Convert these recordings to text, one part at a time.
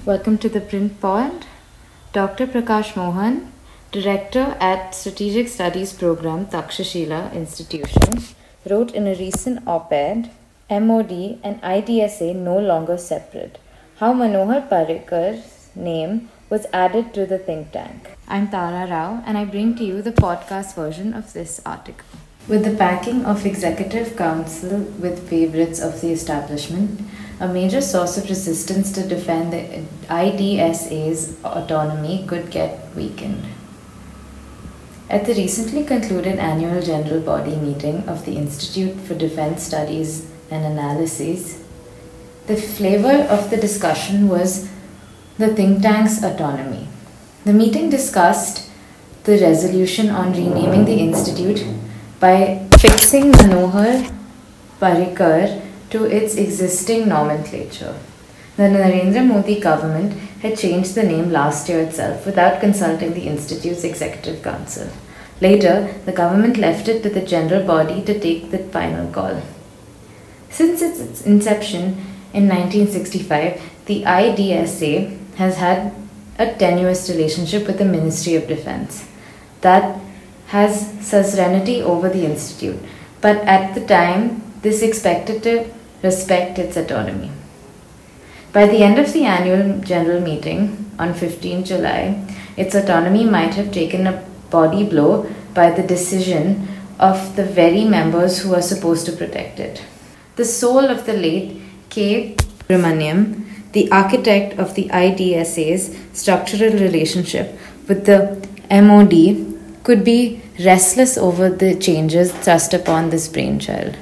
Welcome to the Print Pod. Dr. Prakash Mohan, Director at Strategic Studies Program, Takshashila Institution, wrote in a recent op-ed, MOD and IDSA no longer separate, how Manohar Parikar's name was added to the think tank. I'm Tara Rao and I bring to you the podcast version of this article. With the packing of Executive Council with favourites of the establishment, a major source of resistance to defend the IDSA's autonomy could get weakened. At the recently concluded annual general body meeting of the Institute for Defence Studies and Analyses, the flavour of the discussion was the think tank's autonomy. The meeting discussed the resolution on renaming the institute by fixing Manohar Parrikar to its existing nomenclature. The Narendra Modi government had changed the name last year itself without consulting the institute's executive council. Later, the government left it to the general body to take the final call. Since its inception in 1965, the IDSA has had a tenuous relationship with the Ministry of Defence that has suzerainty over the institute, but at the time, this expected to respect its autonomy. By the end of the annual general meeting on 15 July, its autonomy might have taken a body blow by the decision of the very members who are supposed to protect it. The soul of the late K. Subramaniam, the architect of the IDSA's structural relationship with the MOD, could be restless over the changes thrust upon this brainchild.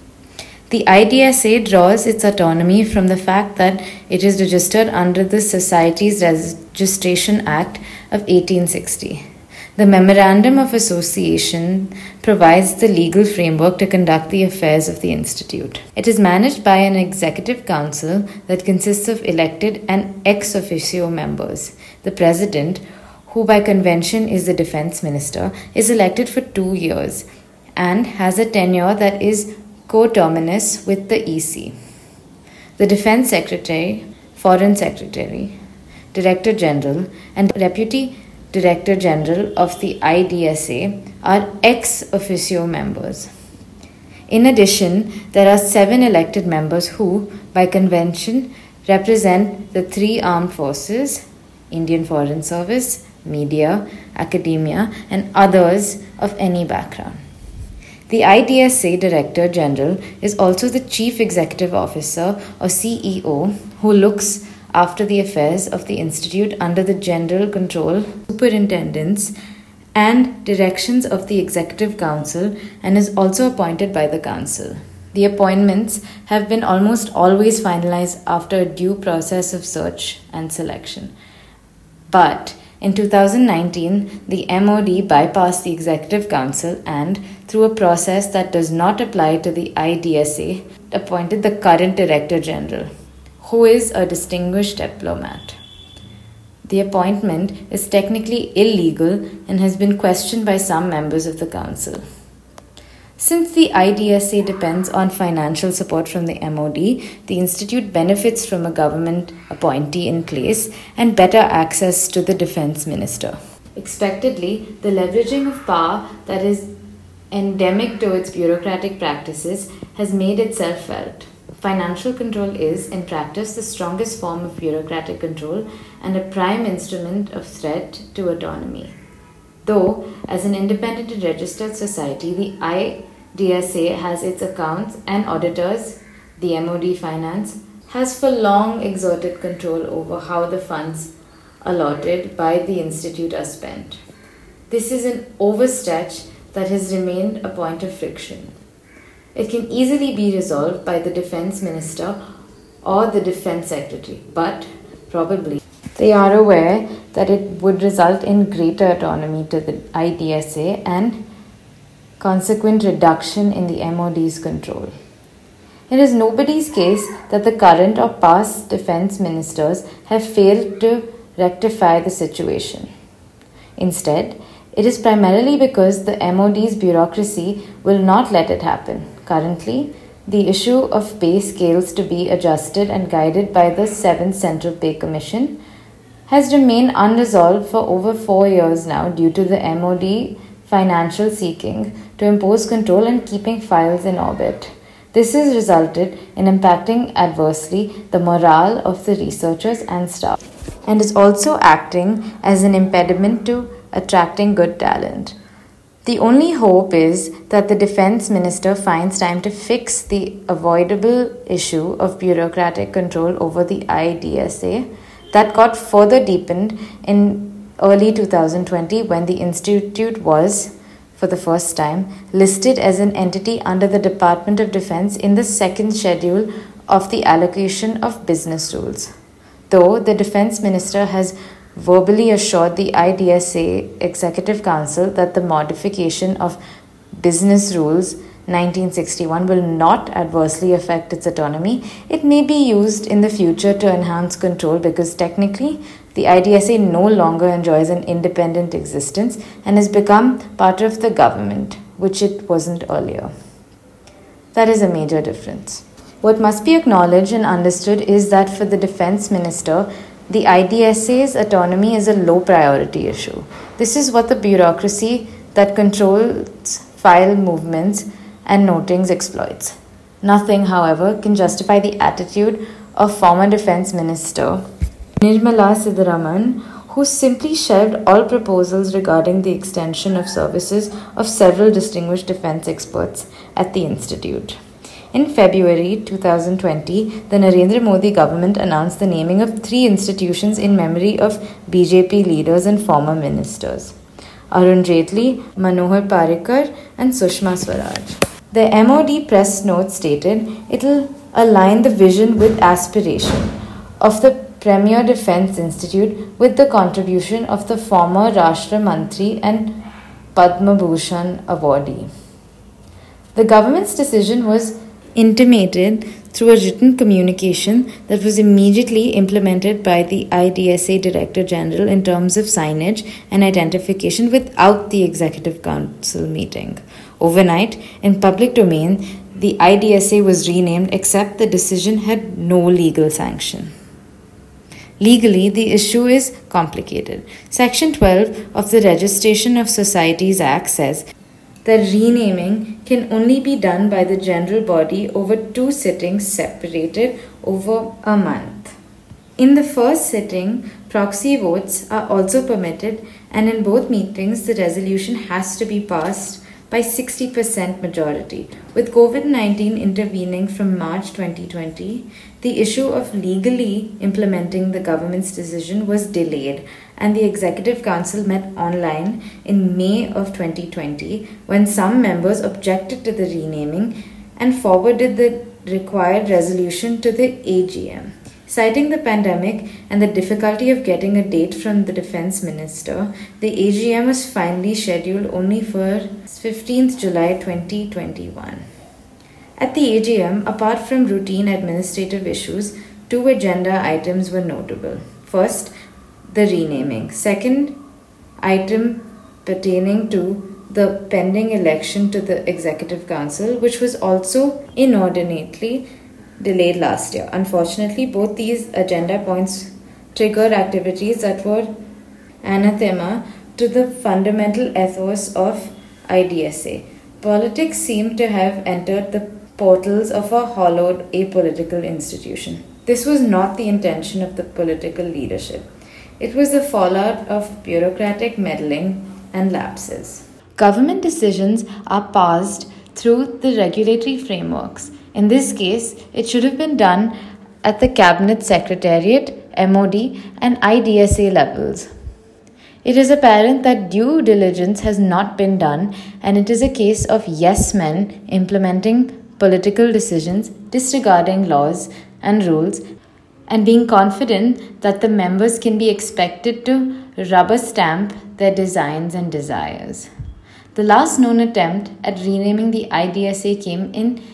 The IDSA draws its autonomy from the fact that it is registered under the Societies Registration Act of 1860. The Memorandum of Association provides the legal framework to conduct the affairs of the institute. It is managed by an executive council that consists of elected and ex officio members. The president, who by convention is the defense minister, is elected for 2 years and has a tenure that is coterminous with the EC. The defense secretary, foreign secretary, director general, and deputy director general of the IDSA are ex officio members. In addition, there are 7 elected members who, by convention, represent the 3 armed forces, Indian Foreign Service, media, academia, and others of any background. The IDSA Director General is also the Chief Executive Officer or CEO who looks after the affairs of the institute under the general control, superintendence, and directions of the Executive Council and is also appointed by the Council. The appointments have been almost always finalized after a due process of search and selection. But in 2019, the MOD bypassed the Executive Council and, through a process that does not apply to the IDSA, appointed the current Director General, who is a distinguished diplomat. The appointment is technically illegal and has been questioned by some members of the Council. Since the IDSA depends on financial support from the MOD, the institute benefits from a government appointee in place and better access to the defense minister. Expectedly, the leveraging of power that is endemic to its bureaucratic practices has made itself felt. Financial control is, in practice, the strongest form of bureaucratic control and a prime instrument of threat to autonomy. Though, as an independent and registered society, the IDSA has its accounts and auditors, the MOD Finance, has for long exerted control over how the funds allotted by the institute are spent. This is an overstretch that has remained a point of friction. It can easily be resolved by the defense minister or the defense secretary, but probably they are aware that it would result in greater autonomy to the IDSA and consequent reduction in the MOD's control. It is nobody's case that the current or past defense ministers have failed to rectify the situation. Instead, it is primarily because the MOD's bureaucracy will not let it happen. Currently, the issue of pay scales to be adjusted and guided by the 7th Central Pay Commission, has remained unresolved for over 4 years now due to the MOD financial seeking to impose control and keeping files in orbit. This has resulted in impacting adversely the morale of the researchers and staff, and is also acting as an impediment to attracting good talent. The only hope is that the defense minister finds time to fix the avoidable issue of bureaucratic control over the IDSA that got further deepened in early 2020 when the institute was, for the first time, listed as an entity under the Department of Defense in the second schedule of the allocation of business rules. Though the defense minister has verbally assured the IDSA Executive Council that the modification of Business Rules 1961 will not adversely affect its autonomy, it may be used in the future to enhance control because technically the IDSA no longer enjoys an independent existence and has become part of the government, which it wasn't earlier. That is a major difference. What must be acknowledged and understood is that for the defense minister, the IDSA's autonomy is a low priority issue. This is what the bureaucracy that controls file movements and notings exploits. Nothing, however, can justify the attitude of former defense minister Nirmala Sitharaman, who simply shelved all proposals regarding the extension of services of several distinguished defense experts at the institute. In February 2020, the Narendra Modi government announced the naming of 3 institutions in memory of BJP leaders and former ministers: Arun Jaitley, Manohar Parrikar, and Sushma Swaraj. The MOD press note stated it will align the vision with aspiration of the Premier Defence Institute with the contribution of the former Rashtra Mantri and Padma Bhushan awardee. The government's decision was intimated through a written communication that was immediately implemented by the IDSA Director General in terms of signage and identification without the Executive Council meeting. Overnight, in public domain, the IDSA was renamed except the decision had no legal sanction. Legally, the issue is complicated. Section 12 of the Registration of Societies Act says that renaming can only be done by the general body over 2 sittings separated over a month. In the first sitting, proxy votes are also permitted, and in both meetings, the resolution has to be passed by 60% majority. With COVID-19 intervening from March 2020, the issue of legally implementing the government's decision was delayed, and the Executive Council met online in May of 2020 when some members objected to the renaming and forwarded the required resolution to the AGM. Citing the pandemic and the difficulty of getting a date from the defense minister, the AGM was finally scheduled only for 15th July 2021. At the AGM, apart from routine administrative issues, 2 agenda items were notable. First, the renaming. Second, item pertaining to the pending election to the Executive Council, which was also inordinately delayed last year. Unfortunately, both these agenda points triggered activities that were anathema to the fundamental ethos of IDSA. Politics seemed to have entered the portals of a hollowed apolitical institution. This was not the intention of the political leadership. It was the fallout of bureaucratic meddling and lapses. Government decisions are passed through the regulatory frameworks. In this case, it should have been done at the Cabinet Secretariat, MOD, and IDSA levels. It is apparent that due diligence has not been done, and it is a case of yes men implementing political decisions, disregarding laws and rules, and being confident that the members can be expected to rubber stamp their designs and desires. The last known attempt at renaming the IDSA came in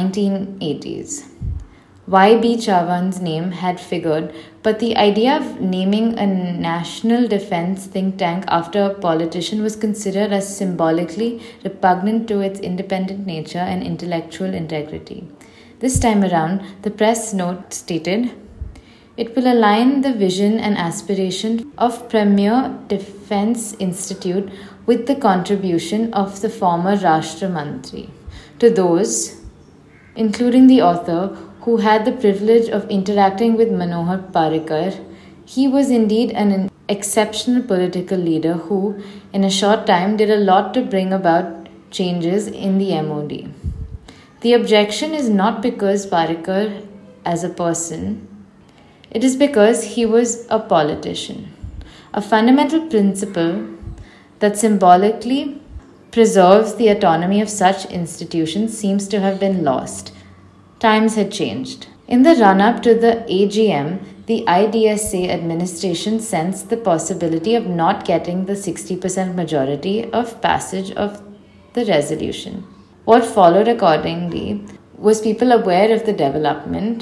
1980s. Y.B. Chavan's name had figured, but the idea of naming a national defense think tank after a politician was considered as symbolically repugnant to its independent nature and intellectual integrity. This time around, the press note stated, "It will align the vision and aspiration of Premier Defence Institute with the contribution of the former Rashtra Mantri." To those, including the author, who had the privilege of interacting with Manohar Parrikar, he was indeed an exceptional political leader who, in a short time, did a lot to bring about changes in the MOD. The objection is not because Parrikar as a person, it is because he was a politician. A fundamental principle that symbolically preserves the autonomy of such institutions seems to have been lost. Times had changed. In the run-up to the AGM, the IDSA administration sensed the possibility of not getting the 60% majority of passage of the resolution. What followed accordingly was people aware of the development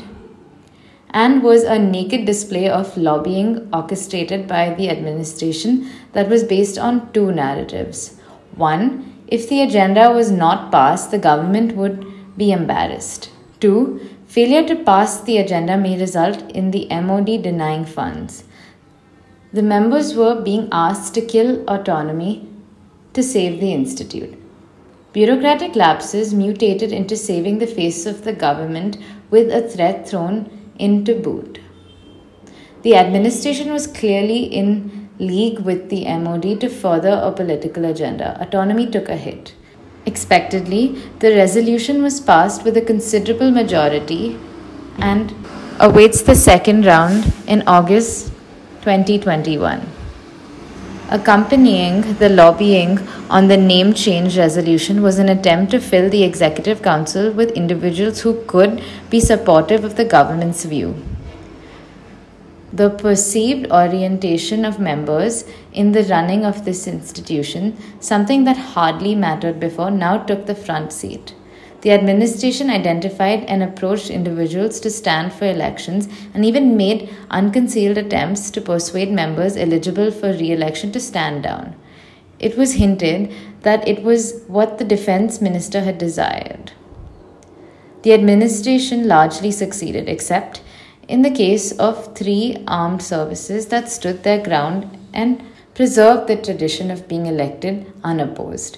and was a naked display of lobbying orchestrated by the administration that was based on two narratives. One, if the agenda was not passed, the government would be embarrassed. Two, failure to pass the agenda may result in the MOD denying funds. The members were being asked to kill autonomy to save the institute. Bureaucratic lapses mutated into saving the face of the government with a threat thrown in to boot. The administration was clearly in league with the MOD to further a political agenda. Autonomy took a hit. Expectedly, the resolution was passed with a considerable majority and awaits the second round in August 2021. Accompanying the lobbying on the name change resolution was an attempt to fill the Executive Council with individuals who could be supportive of the government's view. The perceived orientation of members in the running of this institution, something that hardly mattered before, now took the front seat. The administration identified and approached individuals to stand for elections and even made unconcealed attempts to persuade members eligible for re-election to stand down. It was hinted that it was what the defense minister had desired. The administration largely succeeded, except in the case of 3 armed services that stood their ground and preserved the tradition of being elected unopposed.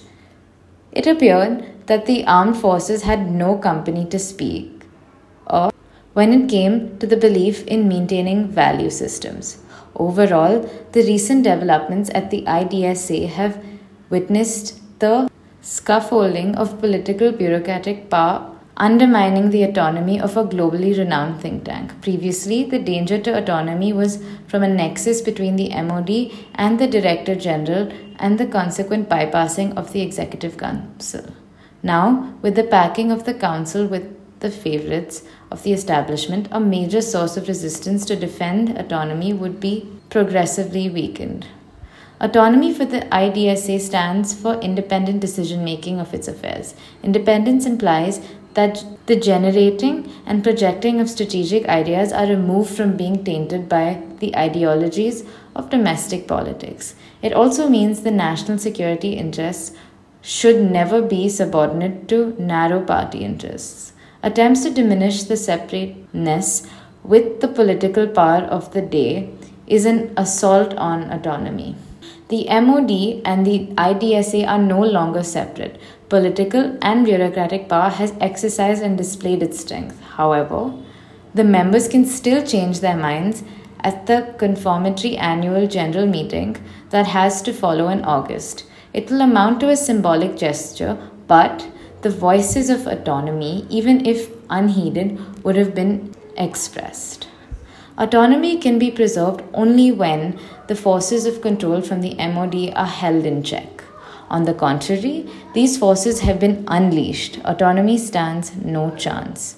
It appeared that the armed forces had no company to speak of when it came to the belief in maintaining value systems. Overall, the recent developments at the IDSA have witnessed the scaffolding of political bureaucratic power undermining the autonomy of a globally renowned think tank. Previously, the danger to autonomy was from a nexus between the MOD and the Director General and the consequent bypassing of the Executive Council. Now, with the packing of the Council with the favourites of the establishment, a major source of resistance to defend autonomy would be progressively weakened. Autonomy for the IDSA stands for independent decision-making of its affairs. Independence implies that the generating and projecting of strategic ideas are removed from being tainted by the ideologies of domestic politics. It also means the national security interests should never be subordinate to narrow party interests. Attempts to diminish the separateness with the political power of the day is an assault on autonomy. The MOD and the IDSA are no longer separate. Political and bureaucratic power has exercised and displayed its strength. However, the members can still change their minds at the confirmatory annual general meeting that has to follow in August. It will amount to a symbolic gesture, but the voices of autonomy, even if unheeded, would have been expressed. Autonomy can be preserved only when the forces of control from the MOD are held in check. On the contrary, these forces have been unleashed. Autonomy stands no chance.